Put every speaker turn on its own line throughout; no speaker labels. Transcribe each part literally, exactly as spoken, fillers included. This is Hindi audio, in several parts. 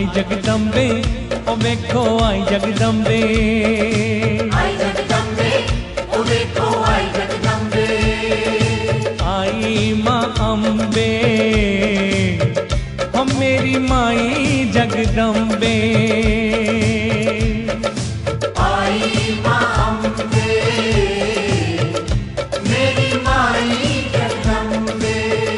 जगदम्बे ओ वेखो आई जगदम्बे,
आई जगदम्बे ओ वेखो आई जगदम्बे,
आई माँ अम्बे ओ मेरी माई जगदम्बे,
आई माँ अम्बे मेरी माई जगदम्बे।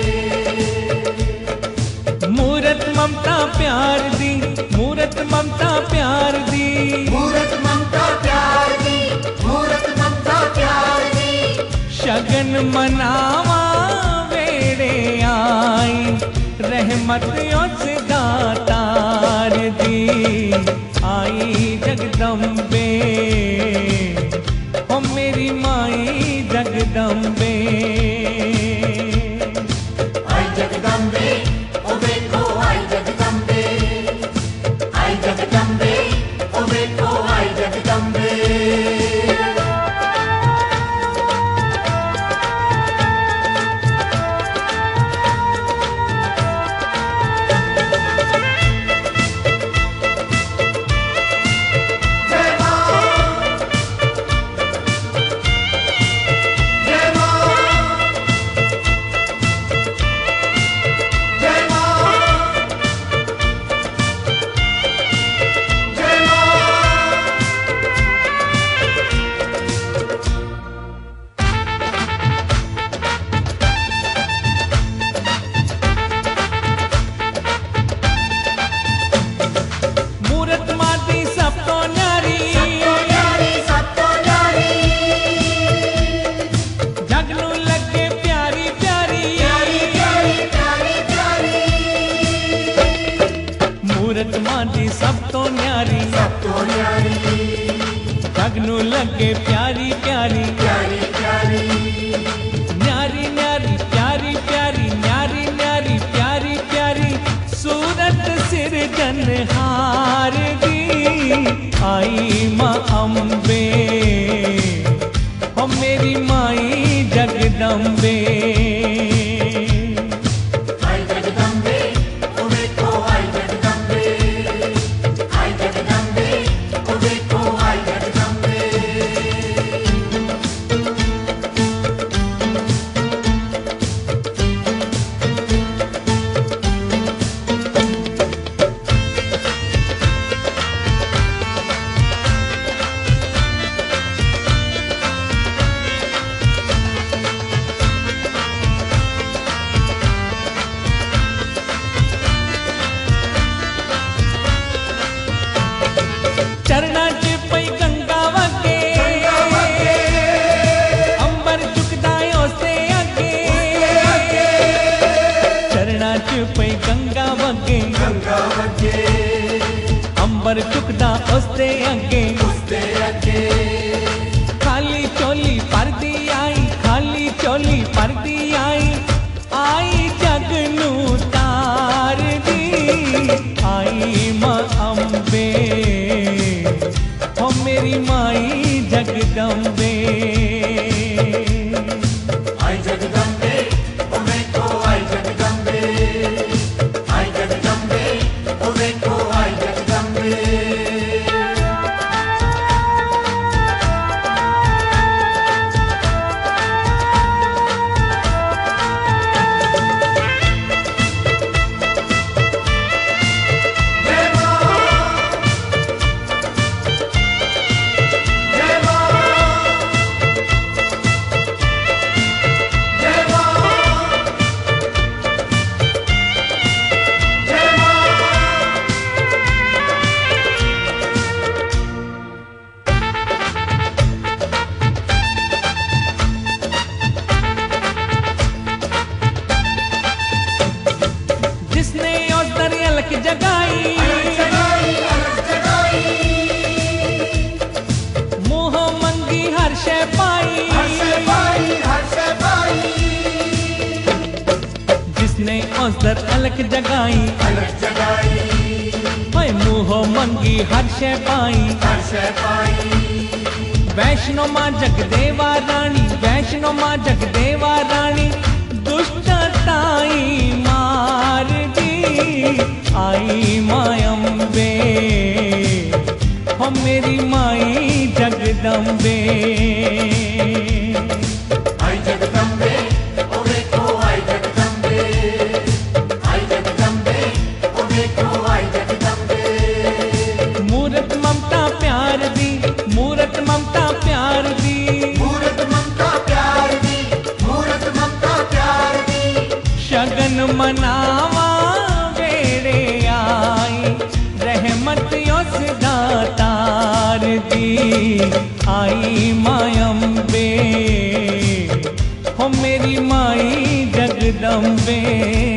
मूरत ममता प्यार दी, मूरत ममता प्यार दी,
मूरत ममता प्यार दी, मूरत ममता प्यार दी,
शगन मनावा वेड़े आई रहमत उस दातार दी, आई जगदम्बे ओ मेरी माई जगदम्बे,
आई जगदम्बे ओ वेखो आई जगदम्बे, आई जगदम्बे ओ वेखो आई जगदम्बे।
मूरत मादी सब तो न्यारी,
सब तो न्यारी,
जग नू लगे प्यारी प्यारी,
प्यारी प्यारी,
न्यारी न्यारी प्यारी प्यारी, न्यारी न्यारी प्यारी प्यारी, सूरत सिरजनहार दी, आई माँ अम्बे ओ मेरी माई जगदम्बे,
आई जगदम्बे ओ वेखो आई जगदम्बे, आई जगदम्बे ओ वेखो आई जगदम्बे।
चरना च पई गंगा वगे, अंबर चुकदा उसते अगे, चरना च पई गंगा वगे,
गंगा वगे
अंबर चुकदा उसते अगे,
उसते अगे,
खाली चोली परदी आई, खाली चोली परदी आई, आई जग नू तार दी, आई माँ अम्बे ओ मेरी माई जगदम्बे,
आई जगदम्बे ओ वेखो आई जगदम्बे, आई जगदम्बे ओ वेखो आई जगदम्बे।
जिसने उस दरिया लक जगाई, मोह मंगी हर शय पाई, जिसने उस दर अलख जगाई,
अलग जगाई,
हाय मोह मंगी हर शय पाई,
हर शय पाई,
वैष्णो माँ जगदेवा रानी, वैष्णो माँ जगदेवा रानी, दुष्ट ताई मार दी, आई माँ अम्बे
हो आई जगदम्बे।
मूरत ममता प्यार दी, मूरत ममता प्यार दी,
मूरत ममता प्यार दी, मूरत ममता प्यार दी।
शगन मनावा वेड़े आई, रहमत योस दातार दी। आई मायम्बे हो मेरी माई जगदम्बे।